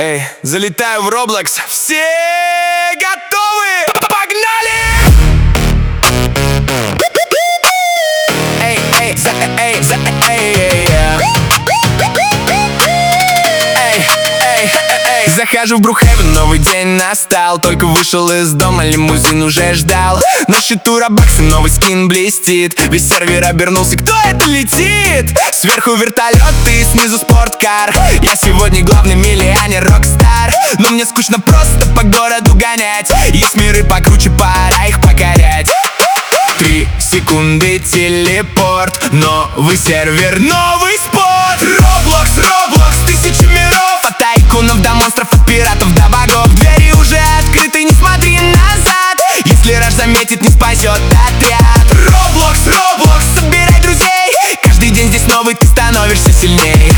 Эй, залетаю в Roblox. Все готовы? Погнали! Эй, эй, захожу в Brookhaven, новый день настал. Только вышел из дома, лимузин уже ждал. На счету рабаксы, новый скин блестит. Весь сервер обернулся, кто это летит? Сверху вертолет и снизу спорткар. Я сегодня главный миллионер, рокстар. Но мне скучно просто по городу гонять. Есть миры покруче, пора их покорять. 3 секунды, телепорт. Новый сервер, новый спорт. Roblox, Roblox, тысячи миров. От тайкунов до монстров, от пиратов до богов. Двери уже открыты, не смотри назад. Если Раш заметит, не спасет отряд. Roblox, Roblox, собирай друзей. Каждый день здесь новый, ты становишься сильней.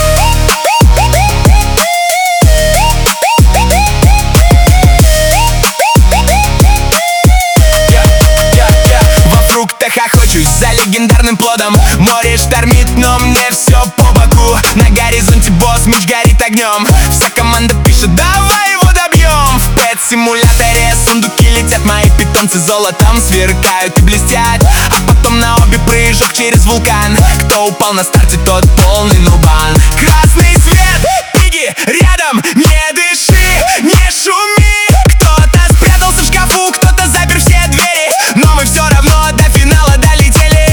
Охочусь за легендарным плодом. Море штормит, но мне все по боку. На горизонте босс, меч горит огнем. Вся команда пишет, давай его добьем. В пэт-симуляторе сундуки летят. Мои питомцы золотом сверкают и блестят. А потом на обе прыжок через вулкан. Кто упал на старте, тот полный нубан. Красный свет, пиги рядом, не дыши, не шуми. Кто-то спрятался в шкафу, кто-то запер все двери. Но мы все равно до финала долетели.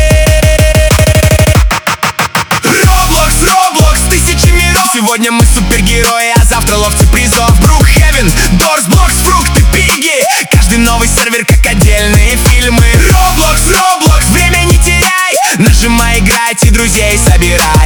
Roblox, Roblox, тысячи миров. Сегодня мы супергерои, а завтра ловцы призов. Brookhaven, Doors, Blocks, фрукты, пиги. Каждый новый сервер как отдельные фильмы. Roblox, Roblox, время не теряй. Нажимай играть и друзей собирай.